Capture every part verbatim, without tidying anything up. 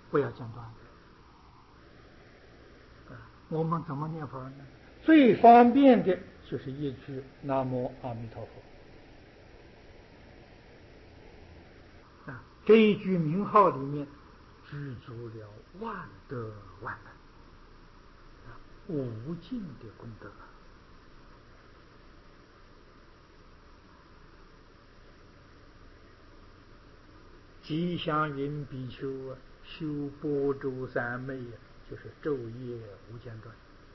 不要间断。我们怎么念佛呢？最方便的就是一句南无阿弥陀佛啊，这一句名号里面具足了万德万能啊，无尽的功德。吉祥云比丘啊，修般舟三昧啊，就是昼夜无间断。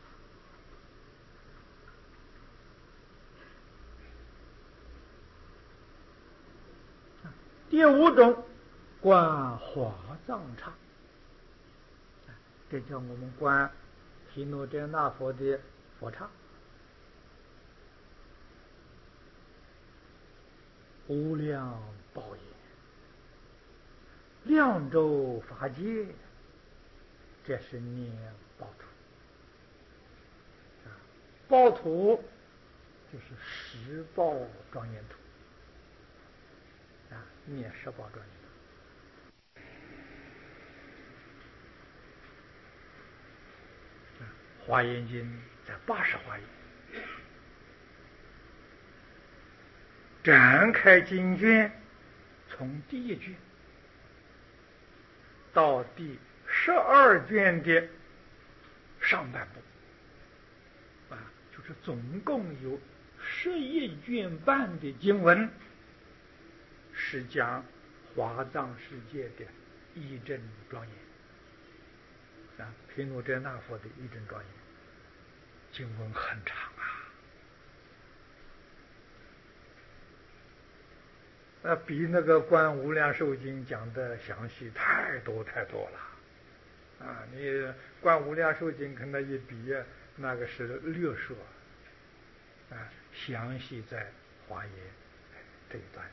第五种，观华藏刹，这叫我们观毗卢遮那佛的佛刹。无量宝严，量周法界，这是念宝土。宝土就是十宝庄严土啊，念十宝庄严土。华严经在八十华严，展开经卷，从第一卷到第十二卷的上半部啊，就是总共有十一卷半的经文，是讲华藏世界的义正庄严啊，毗卢遮那佛的义正庄严，经文很长啊，啊，比那个观无量寿经讲的详细太多太多了啊！你观无量寿经跟那一比，那个是略说啊，详细在华严这一段里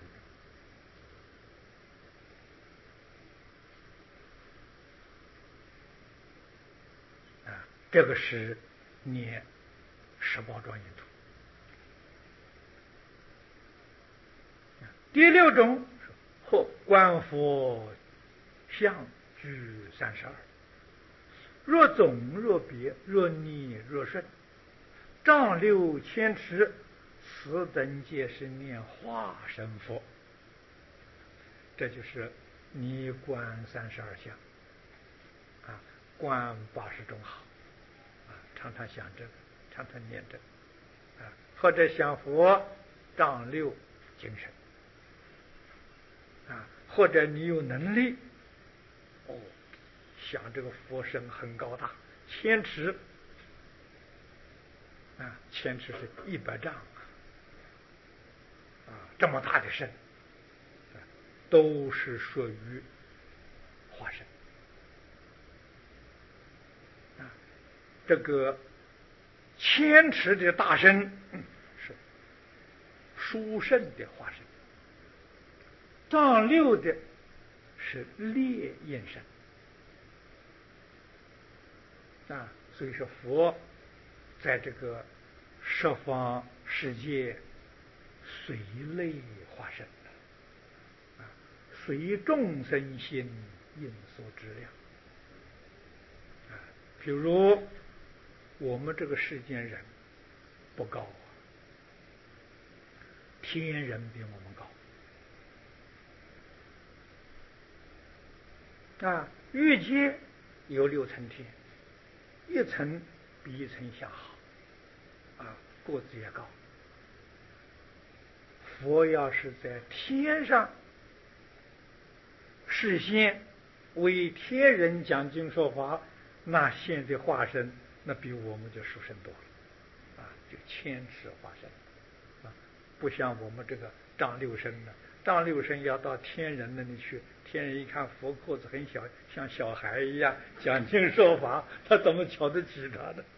面啊，这个是念十宝庄严图。第六种，或观佛相具三十二，若总若别，若逆若顺，丈六千尺，此等皆是念化身佛。这就是你观三十二相啊，观八十种好啊，常常想这个，常常念这个啊，或者想佛丈六精神。啊，或者你有能力，哦，想这个佛身很高大，千尺，啊，千尺是一百丈，啊，这么大的身，啊，都是属于化身，啊，这个千尺的大身是殊胜的化身。丈六的是烈焰身啊，所以说佛在这个十方世界随类化身啊，随众生心应所知量啊。比如我们这个世间人不高啊，天人比我们高。啊，欲界有六层天，一层比一层相好，啊，个子也高。佛要是在天上示现，为天人讲经说法，那现在化身那比我们就殊胜多了，啊，就千尺化身，啊，不像我们这个丈六身的，丈六身要到天人那里去。天人一看佛个子很小，像小孩一样讲经说法，他怎么瞧得起他呢？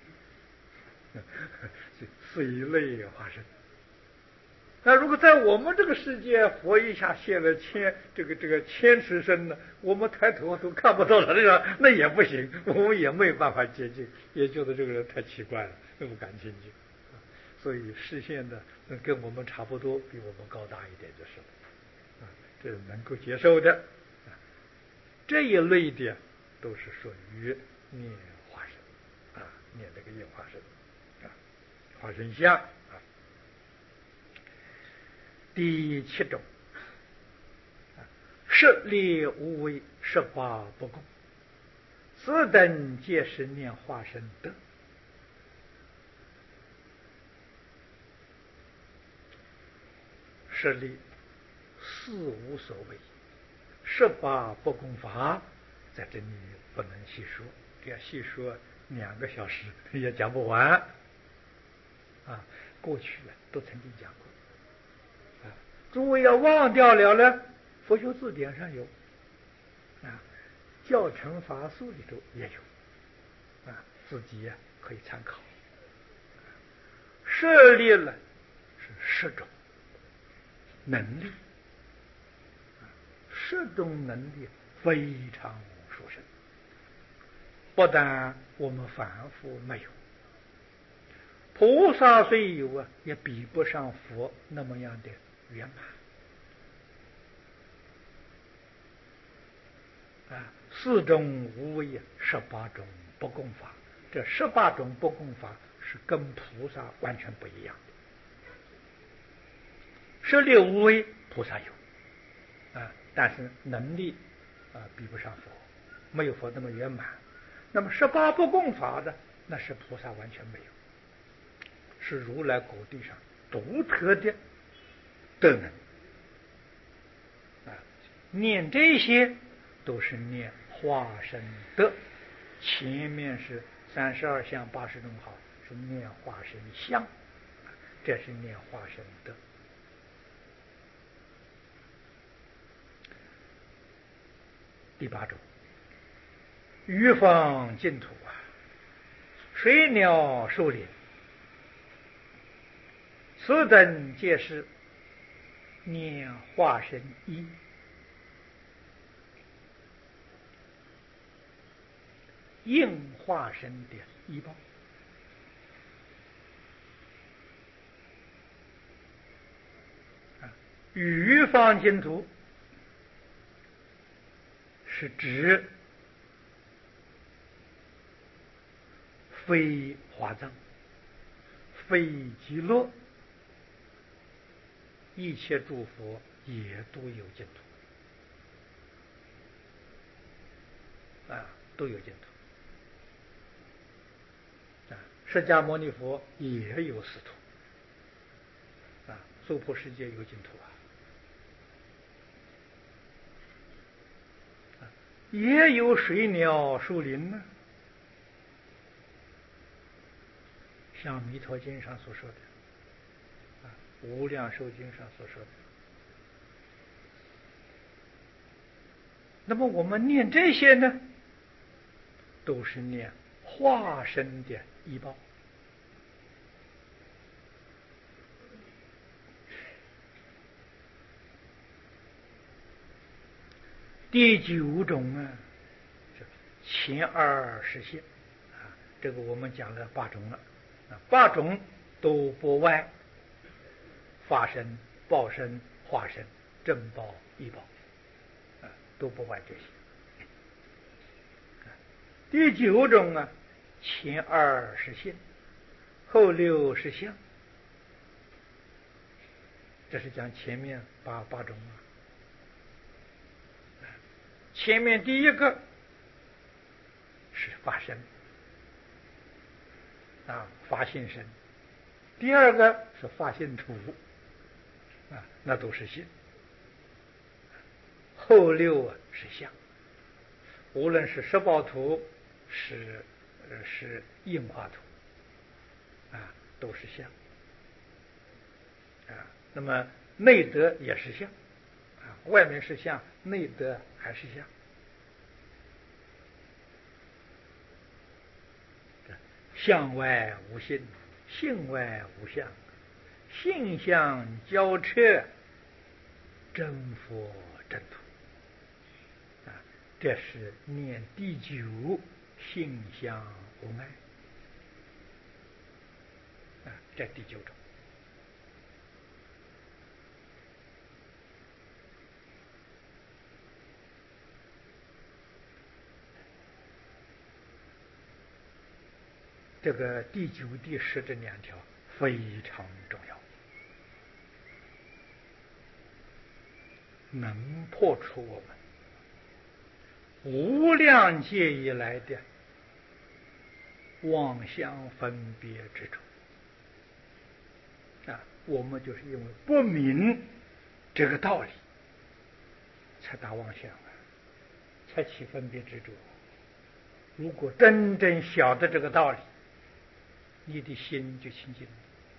是一类化身。那如果在我们这个世界，佛一下现了千这个这个千尺身呢，我们抬头都看不到他这个，那也不行，我们也没有办法接近，也觉得这个人太奇怪了，不敢亲近。所以视线的跟我们差不多，比我们高大一点就是了。这能够接受的， 这一类的都是属于念化身啊，念这个应化身啊，化身相啊。第七种，十力无为，十八不共，此等皆是念化身德。十力四无所谓，十八不共法，在这里不能细说，要细说两个小时也讲不完啊。过去了都曾经讲过啊，诸位要忘掉了呢，佛学字典上有啊，教程法书里头也有啊，自己呀可以参考。设立了是十种能力，十种能力非常殊胜，不但我们凡夫没有，菩萨虽有啊，也比不上佛那么样的圆满啊。四种无为啊，十八种不共法，这十八种不共法是跟菩萨完全不一样的。十六无为菩萨有啊，但是能力啊比不上佛，没有佛那么圆满。那么十八不共法的，那是菩萨完全没有，是如来果地上独特的德能啊。念这些都是念化身德，前面是三十二相八十种好，是念化身相，这是念化身德。第八种，鱼放净土啊，水鸟兽林，此等皆是念化身一，应化身的依报啊。鱼放净土是指非华藏、非极乐，一切诸佛也都有净土啊，都有净土啊。释迦牟尼佛也有四土啊，娑婆世界有净土啊，也有水鸟树林呢。像《弥陀经》上所说的啊，《无量寿经》上所说的。那么我们念这些呢，都是念化身的依报。第九种呢，前二十现啊，这个我们讲了八种了啊，八种都不外法身、报身、化身、正报、依报啊，都不外这些。第九种啊，前二十现，后六十相，这是讲前面八八种啊。前面第一个是法身啊，法性身；第二个是法性土啊，那都是性。后六啊是相，无论是十报土，是呃是应化土啊，都是相啊。那么内德也是相啊，外面是相，内德还是相。相外无性，性外无相，性相交彻，真佛真土啊。这是念第九性相无碍啊，这第九种。 这个第九、第十这两条非常重要，能破除我们无量劫以来的妄想分别之处啊！我们就是因为不明这个道理，才打妄想啊，才起分别执着。如果真正晓得这个道理，你的心就清净了，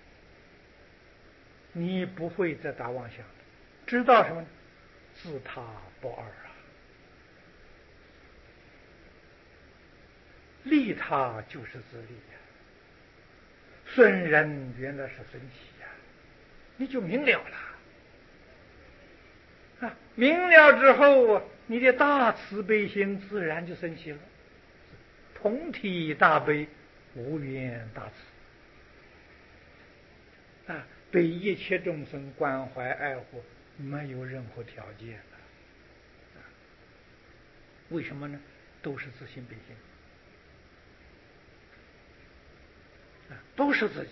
你不会再打妄想了。知道什么呢？自他不二啊，利他就是自利呀、啊。损人原来是损己呀、啊，你就明了了啊！明了之后啊，你的大慈悲心自然就升起了，同体大悲，无缘大慈啊，对一切众生关怀爱护，没有任何条件的、啊。为什么呢？都是自性本性啊，都是自己。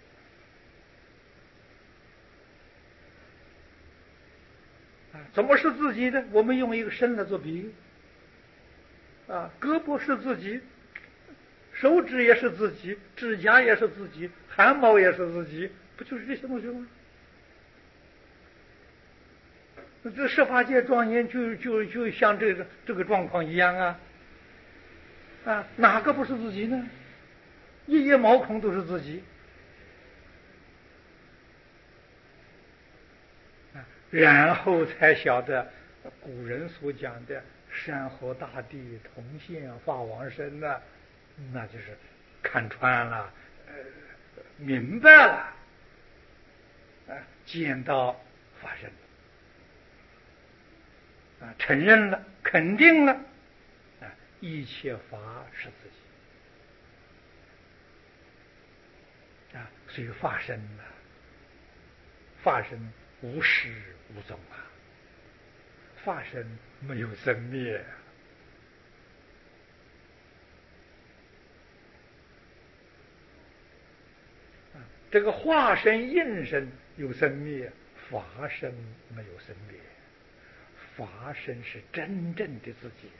啊，怎么是自己的？我们用一个身来做比喻啊，胳膊是自己，手指也是自己，指甲也是自己，汗毛也是自己，不就是这些东西吗？这设法界庄严就就就像这个这个状况一样啊啊，哪个不是自己呢？一叶毛孔都是自己啊，然后才晓得古人所讲的山河大地同现化王身呢，那就是看穿了，呃，明白了，啊，见到发生了，啊，承认了，肯定了，啊，一切法是自己，啊，所以法身了，法身无始无终啊，法身没有生灭。这个化身应身有生灭，法身没有生灭，法身是真正的自己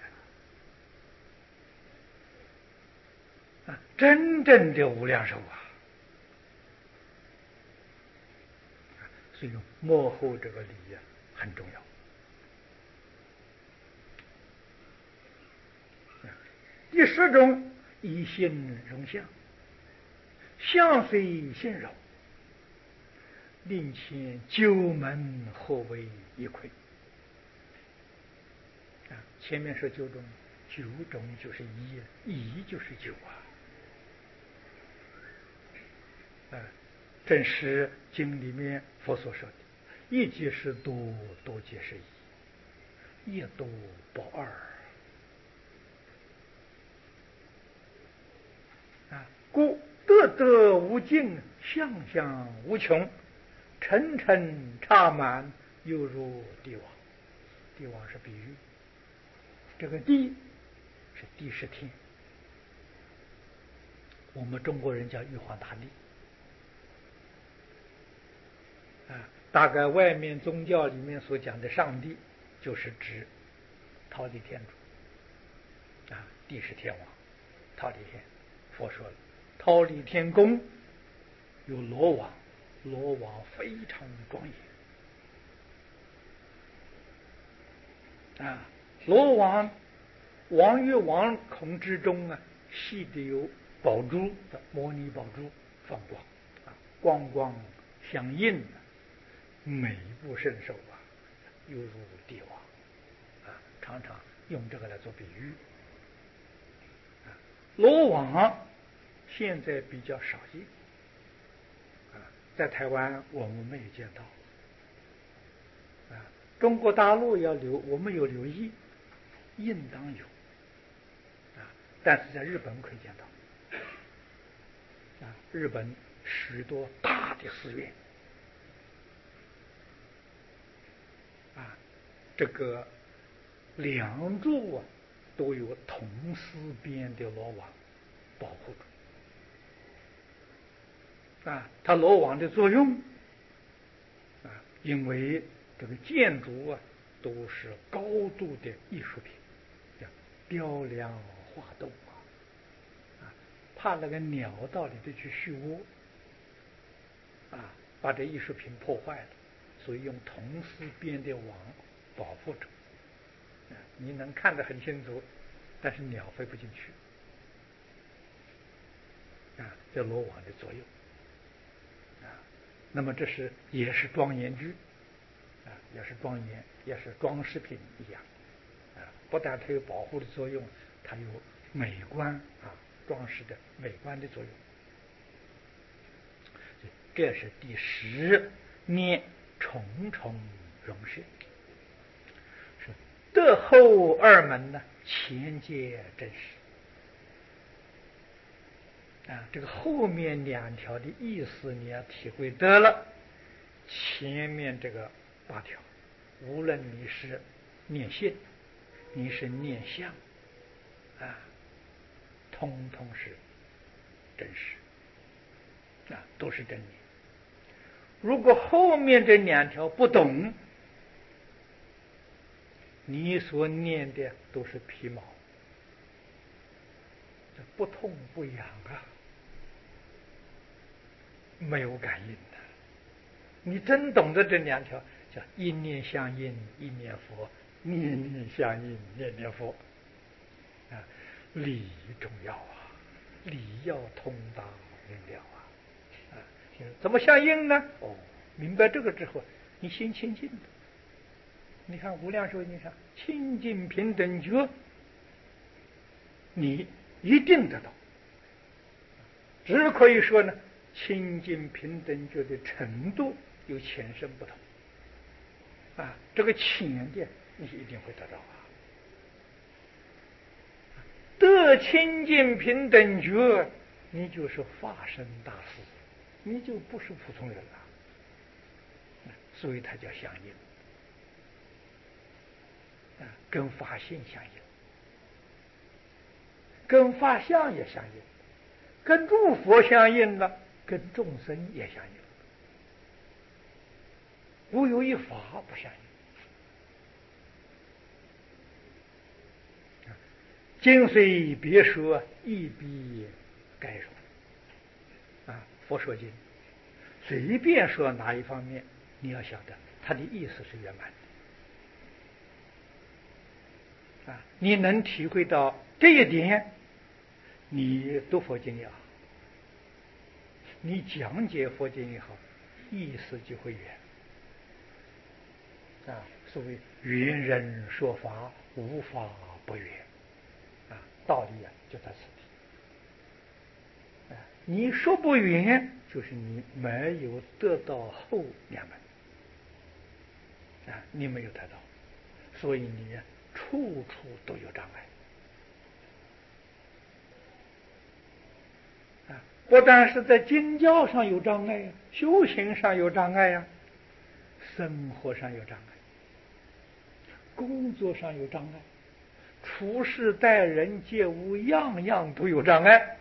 啊，真正的无量寿啊！所以幕后这个理啊很重要。第十种以心容相，相非心容，令前九门合为一魁。啊，前面说九种，九种就是一，一就是九啊。啊，正是经里面佛所说的，一即是多，多即是一，一多不二。啊，故得得无尽，相相无穷，沉沉插满，犹如帝王。帝王是比喻，这个帝是帝释天，我们中国人叫玉皇大帝。啊，大概外面宗教里面所讲的上帝，就是指忉利天主，啊，帝释天王，忉利天。佛说了，忉利天宫有罗网，罗网非常庄严啊，罗网网与网孔之中啊，系的有宝珠的摩尼宝珠放光啊，光光相映啊，美不胜收啊，犹如帝王啊，常常用这个来做比喻啊。罗网现在比较少见啊，在台湾我们没有见到啊。中国大陆要留，我们有留意，应当有啊，但是在日本可以见到啊，日本许多大的寺院啊，这个梁柱啊都有铜丝边的罗网保护住啊，它罗网的作用啊，因为这个建筑啊都是高度的艺术品，叫雕梁画栋啊，怕那个鸟到里头去续窝啊，把这艺术品破坏了，所以用铜丝编的网保护着。啊，你能看得很清楚，但是鸟飞不进去。啊，这罗网的作用啊，那么这是也是庄严具啊，也是庄严，也是装饰品一样啊。不但它有保护的作用，它有美观啊，装饰的美观的作用。这是第十念重重容摄，是德后二门呢，前界真实。啊，这个后面两条的意思你要体会得了，前面这个八条，无论你是念信，你是念相，啊，通通是真实，啊，都是真理。如果后面这两条不懂，你所念的都是皮毛，这不痛不痒啊，没有感应的。你真懂得这两条，叫一念相应，一念佛；念念相应，念念佛。啊，理重要啊，理要通达明了啊。啊，怎么相应呢？哦，明白这个之后，你心清净的。你看《无量寿经》上清净平等觉，你一定得到。只可以说呢，清净平等觉的程度有浅深不同啊，这个浅的你一定会得到啊。得清净平等觉，你就是法身大士，你就不是普通人了。所以它叫相应啊，跟法性相应，跟法相也相应，跟诸佛相应了，跟众生也相应，无有一法不相应。经虽别说，亦必概说啊，佛说经随便说哪一方面，你要晓得它的意思是圆满的啊。你能体会到这一点，你读佛经也好，你讲解佛经也好，意思就会圆啊。所谓圆人说法，无法不圆啊，道理啊就在此地啊。你说不圆，就是你没有得到后两门啊，你没有得到，所以你处处都有障碍啊。不但是在经教上有障碍呀，修行上有障碍呀，生活上有障碍，工作上有障碍，处事待人接物样样都有障碍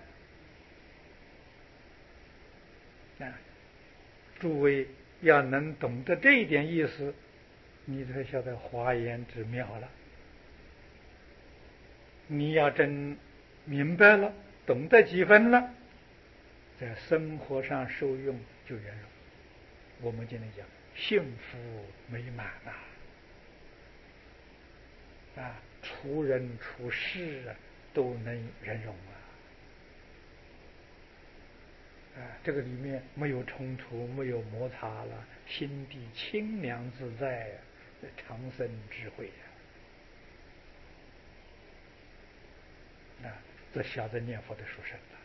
啊。诸位要能懂得这一点意思，你才晓得华严之妙了。你要真明白了，懂得几分了，在生活上受用就圆融。我们今天讲幸福美满啊，啊，处人处事啊都能圆融啊，啊，这个里面没有冲突，没有摩擦了，心地清凉自在，长生智慧啊，啊，这晓得念佛的殊胜了。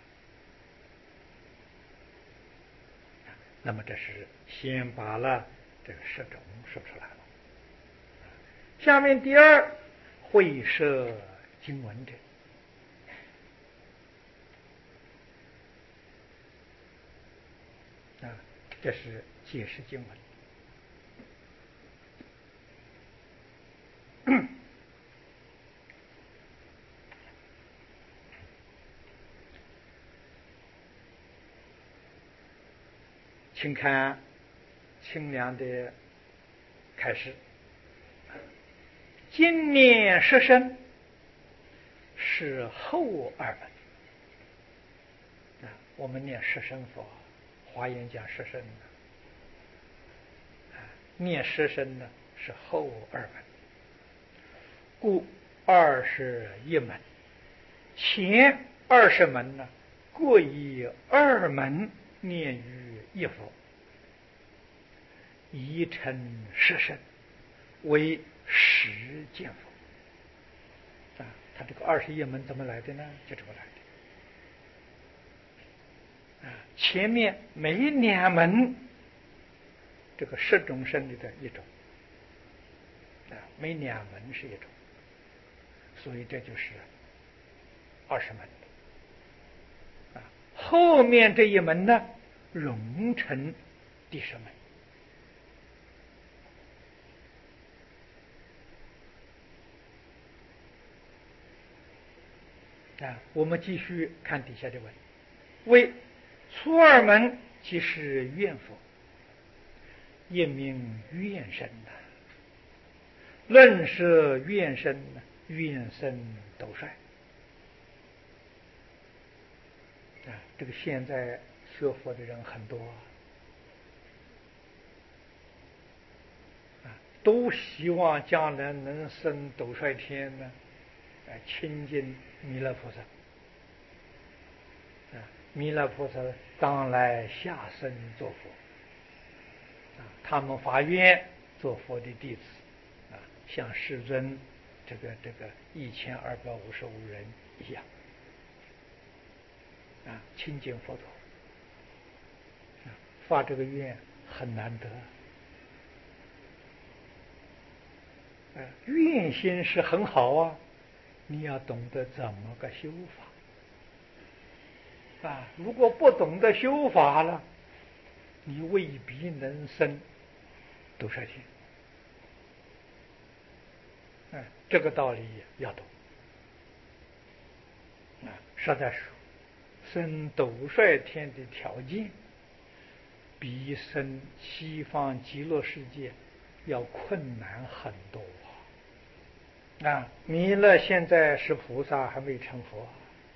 那么这是先把了这个十种说出来了，下面第二会摄经文者啊，这是解释经文。 请看清凉的开始。今年十声是后二门啊，我们念十声佛，华严讲十声啊，念十声呢是后二门，故二十一门，前二十门呢各以二门念于一佛，一称十声为十见佛啊。他这个二十一门怎么来的呢？就这么来的啊。前面每两门这个十种声里的一种啊，每两门是一种，所以这就是二十门啊。后面这一门呢，融成第十门。啊，我们继续看底下的文，为初二门即是愿佛，也名愿身呐。论是愿身呢，愿身斗率啊。这个现在学佛的人很多啊，都希望将来能升斗率天呢，啊，亲近弥勒菩萨啊。弥勒菩萨当来下生做佛啊，他们发愿做佛的弟子啊，像世尊这个这个一千二百五十五人一样啊，亲近佛陀啊，发这个愿很难得啊。愿心是很好啊，你要懂得怎么个修法啊。如果不懂得修法了，你未必能生斗率天。哎，这个道理要懂啊。实在说，生斗率天的条件比生西方极乐世界要困难很多啊。弥勒现在是菩萨，还没成佛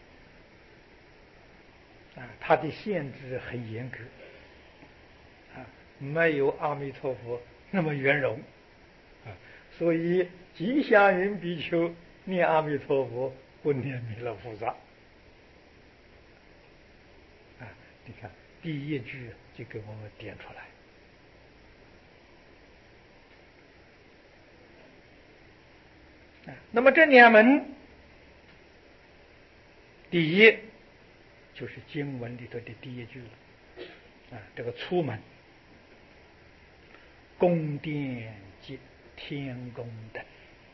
啊，他的限制很严格啊，没有阿弥陀佛那么圆融啊。所以吉祥云比丘念阿弥陀佛，不念弥勒菩萨啊。你看第一句就给我们点出来啊。那么这两门，第一就是经文里头的第一句了啊，这个初门，宫殿及天宫等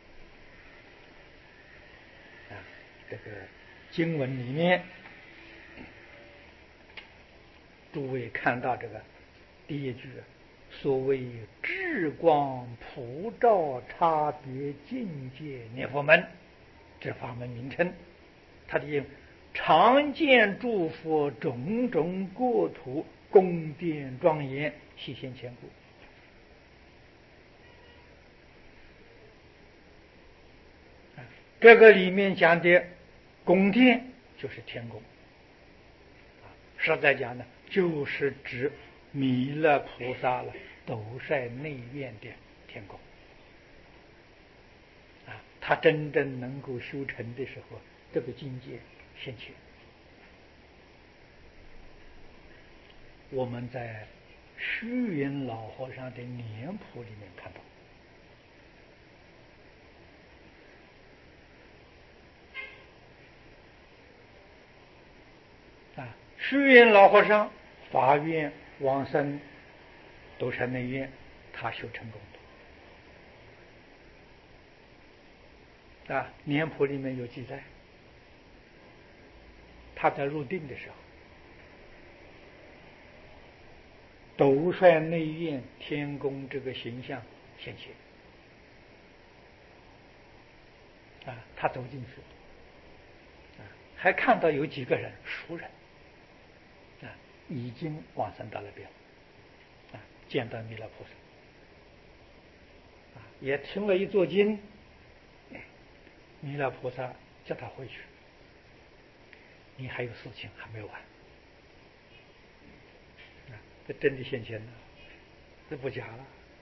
啊。这个经文里面，诸位看到这个第一句，所谓智光普照差别境界念佛门，这法门名称，它的常见诸佛种种国土宫殿庄严，悉现前故。这个里面讲的宫殿就是天宫啊，实在讲呢，就是指弥勒菩萨了斗率内院的天宫啊。他真正能够修成的时候，这个境界现前。我们在虚云老和尚的年谱里面看到啊，虚云老和尚发愿往生斗率内院，他修成功的啊。年谱里面有记载，他在入定的时候，斗率内院天宫这个形象现前啊，他走进去啊，还看到有几个人熟人啊，已经往生到那边见到弥勒菩萨，啊，也听了一座经，弥勒菩萨叫他回去，你还有事情还没完，啊，这真的现前了，这不假了。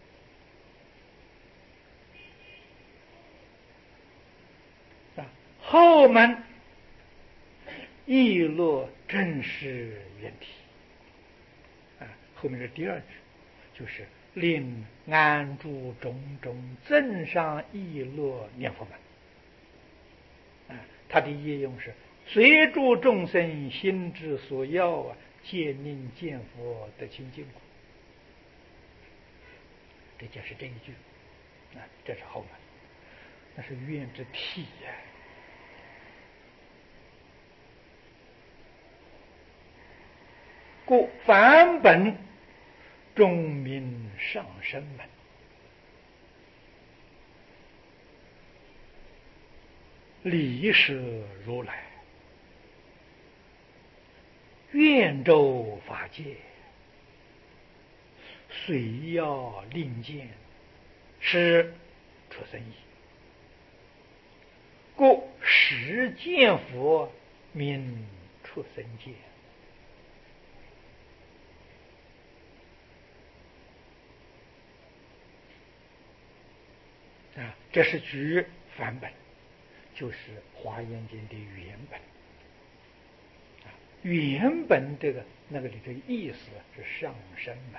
啊，后门亦落正是原体，啊，后面的第二句就是令安住种种增上亦落念佛门，啊，他的业用是随诸众生心之所要啊，皆令见佛得清净苦。这就是这一句，啊，这是后门，那是愿之体呀、啊。故梵本众名上生门，理舍如来，愿周法界，虽要令见，是出生意。故实见佛名出生界。啊，这是举梵本，就是《华严经》的原本。啊，原本这个那个里头意思是上生门。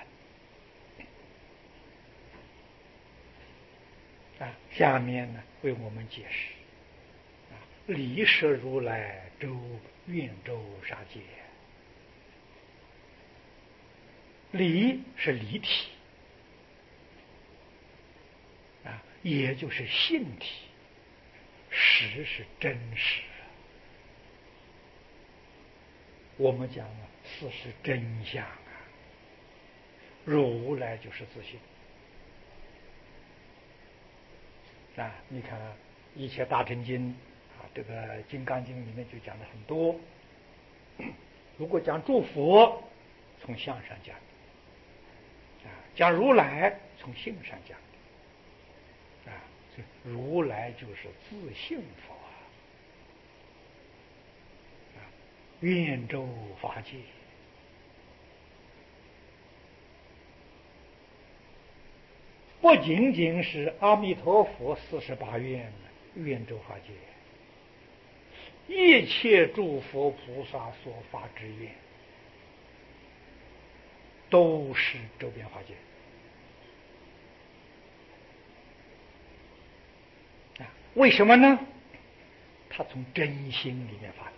啊，下面呢为我们解释。啊，理舍如来周愿周沙界，理是离体。啊，也就是性体，实是真实。我们讲啊，事是真相啊。如来就是自性啊！你看《一切大乘经》啊，这个《金刚经》里面就讲的很多。如果讲诸佛，从相上讲啊；讲如来，从性上讲啊。如来就是自性佛啊，愿周法界，不仅仅是阿弥陀佛四十八愿愿周法界，一切诸佛菩萨所发之愿，都是周边法界啊。为什么呢？他从真心里面发的。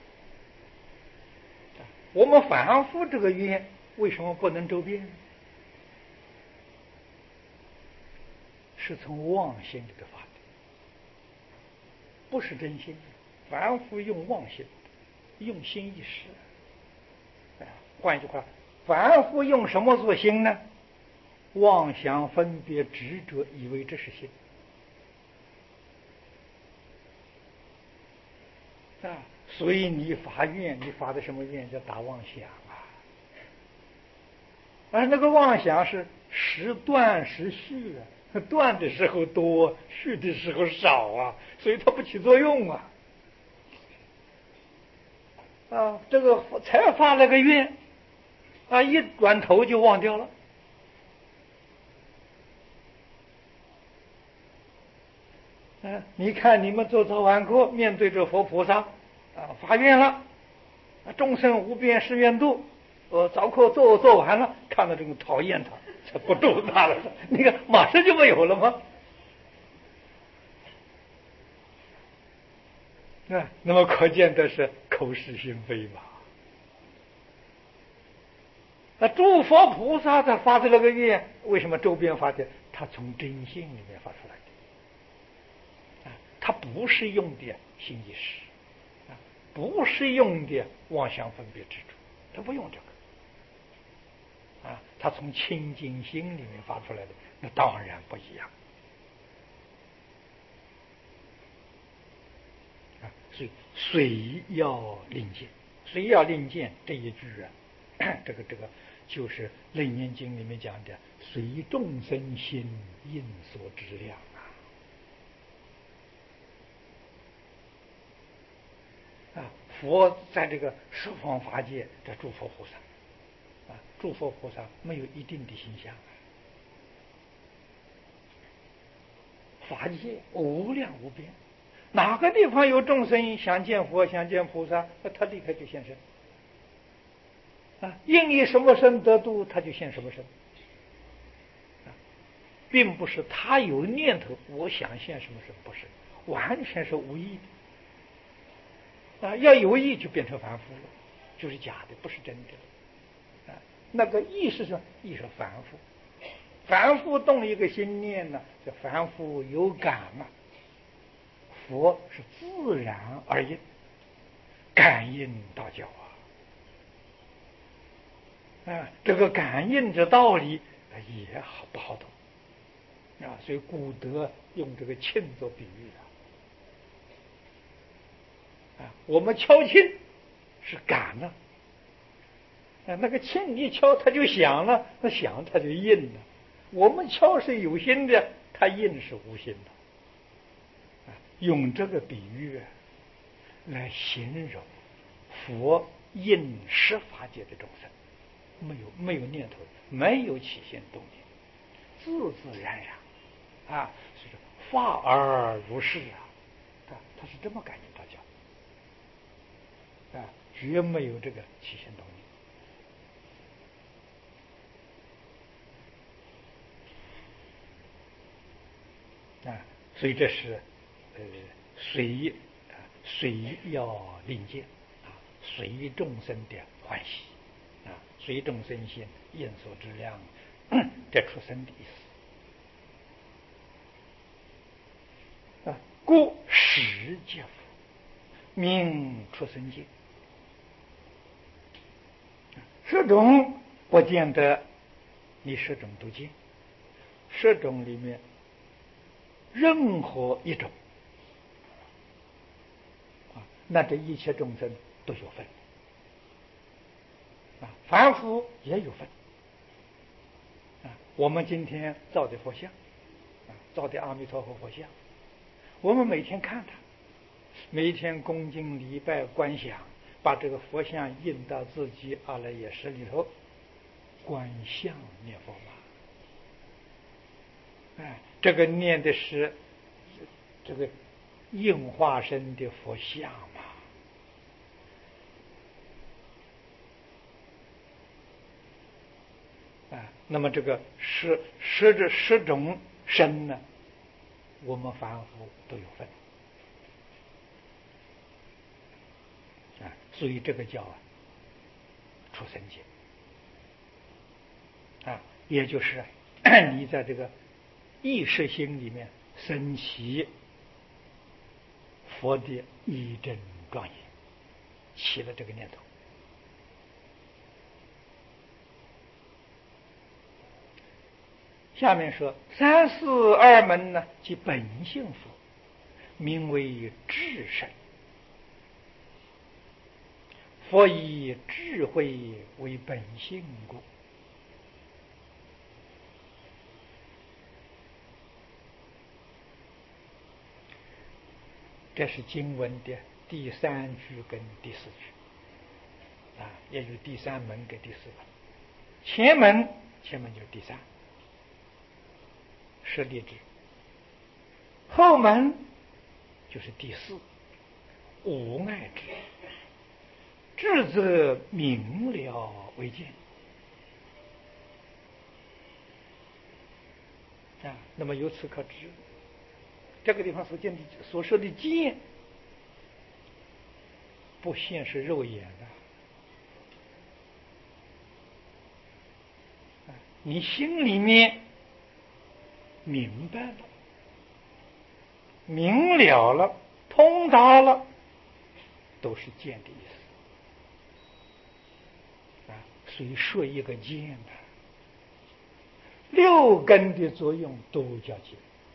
我们凡夫这个愿为什么不能周遍？是从妄心里头发的，不是真心。凡夫用妄心，用心一时。换一句话，凡夫用什么做心呢？妄想分别执着，以为这是心啊。所以你发愿，你发的什么愿？叫打妄想啊。而那个妄想是时断时续啊，断的时候多，续的时候少啊，所以它不起作用啊。啊，这个才发了个愿，啊，一转头就忘掉了。啊，你看你们做早晚课，面对着佛菩萨，啊，发愿了，众生无边誓愿度。呃，早课做做完了，看到这个讨厌他，才不度他了。你看，马上就没有了吗？啊，那么可见的是口是心非吧？那诸佛菩萨他发的那个愿，为什么周边发的？他从真心里面发出来的。啊，他不是用的心意识，啊，不是用的妄想分别执着，他不用这个。啊，他从清净心里面发出来的，那当然不一样。啊，所以虽要令见，虽要令见这一句啊，这个这个就是《楞严经》里面讲的随众生心应所知量啊！啊，佛在这个十方法界的诸佛菩萨啊，诸佛菩萨没有一定的形象啊，法界无量无边，哪个地方有众生想见佛想见菩萨，那他立刻就现身啊！应以什么身得度，他就现什么身啊，并不是他有念头我想现什么身，不是，完全是无意的啊！要有意就变成凡夫了，就是假的，不是真的啊！那个意识上意是凡夫，凡夫动一个心念呢，这凡夫有感嘛，佛是自然而应，感应道教啊！啊，这个感应之道理也好不好懂啊？所以古德用这个磬做比喻啊，啊，我们敲磬是感了，啊，那个磬一敲它就响了，那响它就应了。我们敲是有心的，它应是无心的，啊，用这个比喻来形容佛应十法界的众生。没有没有念头，没有起心动念，自自然然啊，是法而如是啊，他他是这么感应道教啊，绝没有这个起心动念啊，所以这是呃随啊随要令见啊，随众生的欢喜。啊，随众生心应所知量，这出生的意思啊。故十界佛名出生界，十种不见得你十种都见，十种里面任何一种啊，那这一切众生都有份。啊，凡夫也有份啊！我们今天造的佛像啊，造的阿弥陀佛佛像，我们每天看它，每天恭敬礼拜观想，把这个佛像印到自己阿赖耶识里头，观相念佛嘛。哎，这个念的是这个应化身的佛像嘛。啊，那么这个十十这十种身呢，我们凡夫都有份啊，所以这个叫啊出生界啊，也就是你在这个意识心里面升起佛的一真庄严，起了这个念头。下面说三四二门呢，即本性佛，名为智神。佛以智慧为本性故，这是经文的第三句跟第四句啊，也有第三门跟第四门。前门前门就是第三，舍利智；后门就是第四，无碍智。智则明了为见啊。那么由此可知，这个地方所见的所说的见，不现是肉眼的。你心里面明白了、明了了、通达了，都是见的意思啊。所以说一个见的，六根的作用都叫见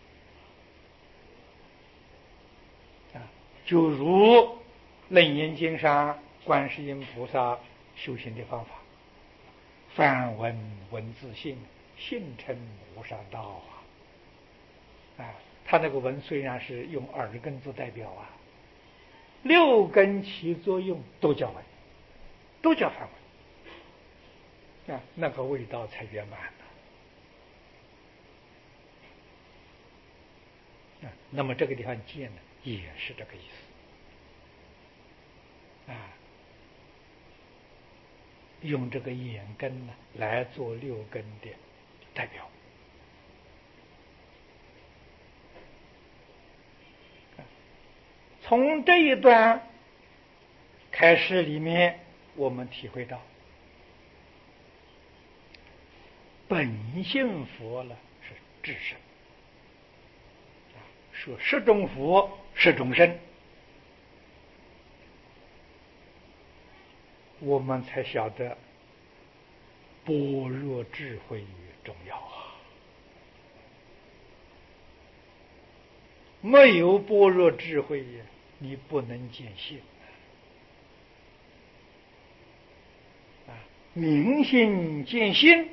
啊。就如楞严经上观世音菩萨修行的方法， 梵文文字性，性成无上道啊！啊，他那个文虽然是用耳根做代表啊，六根起作用都叫文，都叫梵文啊，那个味道才圆满呢。啊，那么这个地方见呢，也是这个意思啊。用这个眼根呢来做六根的代表。从这一段开始里面，我们体会到本性佛了是至圣，说十种佛十种身，我们才晓得般若智慧重要啊！没有般若智慧呀，你不能见性啊！明心见性，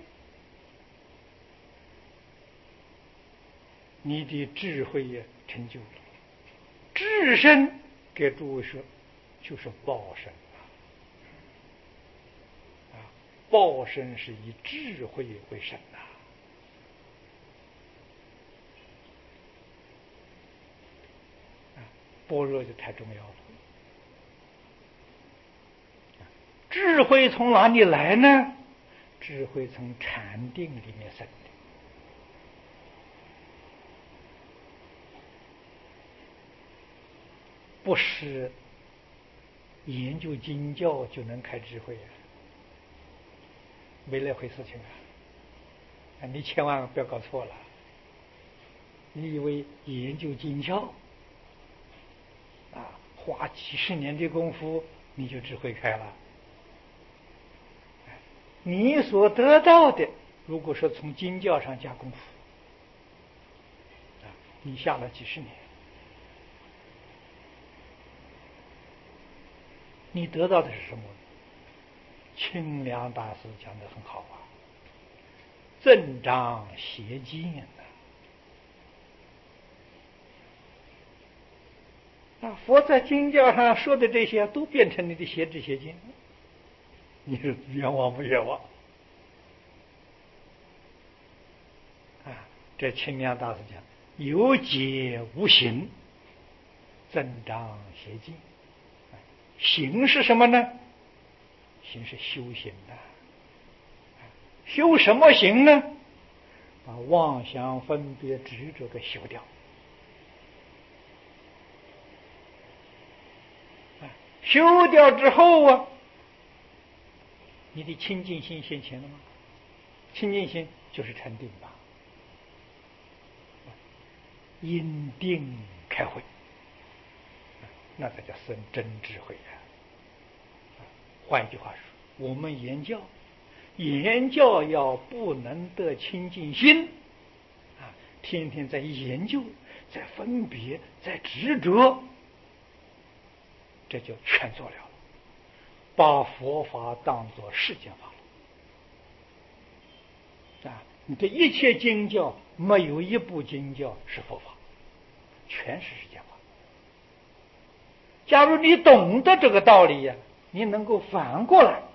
你的智慧也成就了。智身给诸位说，就是报身啊！报身是以智慧为身呐。般若就太重要了。智慧从哪里来呢？智慧从禅定里面生的。不是研究经教就能开智慧啊，没那回事情啊！你千万不要搞错了。你以为研究经教啊，花几十年的功夫你就智慧开了？你所得到的，如果说从经教上加功夫啊，你下了几十年，你得到的是什么？清凉大师讲的很好啊，正章邪见呐、啊！佛在经教上说的这些，都变成你的邪知邪见，你是冤枉不冤枉？啊，这清凉大师讲，有解无行，正章邪见。行是什么呢？行是修行的。修什么行呢？把妄想分别执着给修掉。修掉之后啊，你的清净心现前了吗？清净心就是禅定吧。因定开慧，那才叫生真智慧啊！换一句话说，我们言教，言教要不能得清净心啊，天天在研究，在分别，在执着，这就全做了，把佛法当作世间法了啊！你的一切经教，没有一部经教是佛法，全是世间法。假如你懂得这个道理呀，你能够反过来，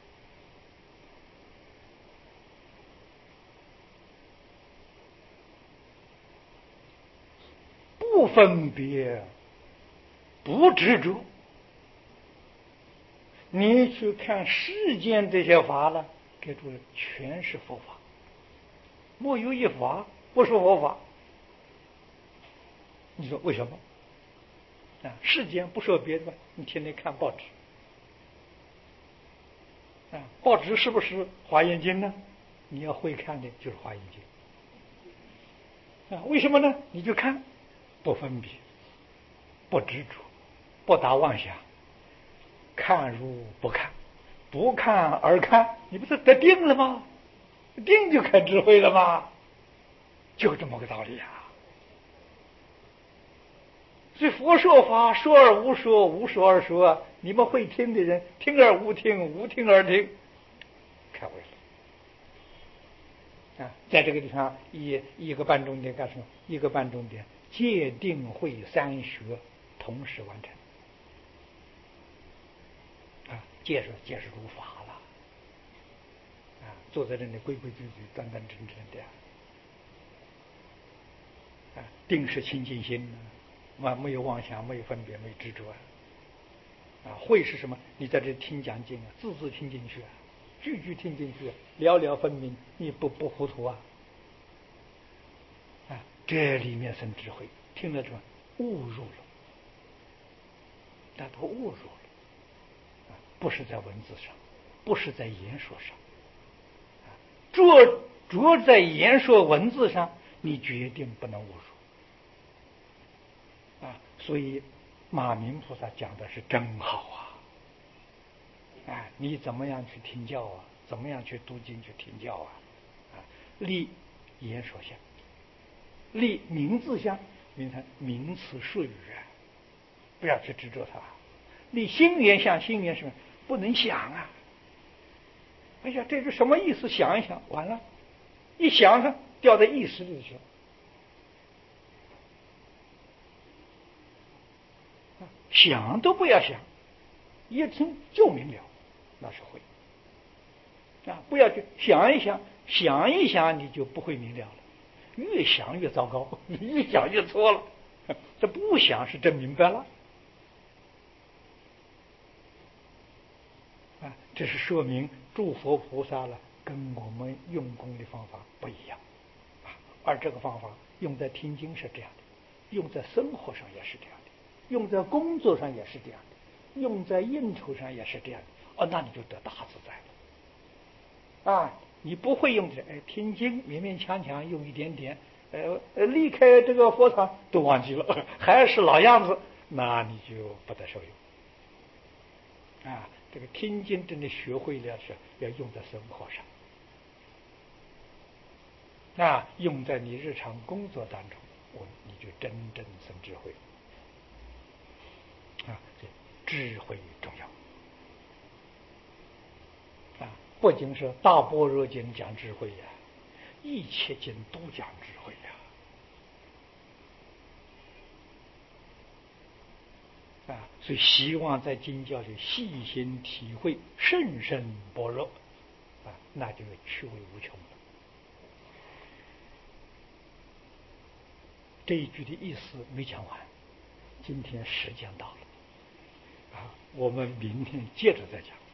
不分别，不执着，你去看世间这些法了，给诸位全是佛法，没有一法不是佛法。你说为什么？啊，世间不说别的吧，你天天看报纸，啊，报纸是不是《华严经》呢？你要会看的就是《华严经》。啊，为什么呢？你就看，不分别，不执着，不打妄想，看如不看，不看而看，你不是得定了吗？定就开智慧了吗？就这么个道理啊！所以佛说法，说而无说，无说而说。你们会听的人，听而无听，无听而听，开会了。 啊，在这个地方一一个半钟点干什么？一个半钟点戒定慧三学同时完成。啊，戒是戒是如法了。啊，坐在这里规规矩矩、端端正正的。啊，定是清净心啊，没有妄想，没有分别，没有执着啊。啊，慧是什么？你在这听讲经啊，字字听进去啊，句句听进去，了了分明，你不不糊涂啊？啊，这里面生智慧，听了之后悟入了，那都悟入了。啊，不是在文字上，不是在言说上，啊，着着在言说文字上，你决定不能悟入。啊，所以马明菩萨讲的是真好啊！哎，你怎么样去听教啊？怎么样去读经去听教啊？啊，立言说相，立名字相，名称名词术语啊，不要去执着它。立心缘相，心缘什么？不能想啊！哎呀，这是什么意思？想一想，完了，一想上掉在意识里去了。想都不要想，一听就明了，那是会啊！不要去想一想，想一想你就不会明了了，越想越糟糕，越想越错了。这不想是真明白了啊！这是说明诸佛菩萨了跟我们用功的方法不一样啊，而这个方法用在听经是这样的，用在生活上也是这样的，用在工作上也是这样的，用在应酬上也是这样的。哦，那你就得大自在了啊！你不会用的，哎，听经勉勉强强用一点点，呃呃，离开这个佛堂都忘记了，还是老样子，那你就不得受用啊！这个听经真的学会了是要用在生活上，那用在你日常工作当中，我你就真正生智慧啊！这智慧重要啊！不仅是大般若经讲智慧呀，一切经都讲智慧呀。啊，所以希望在经教里细心体会甚深般若，啊，那就是趣味无穷了。这一句的意思没讲完，今天时间到了，啊，我们明天接着再讲。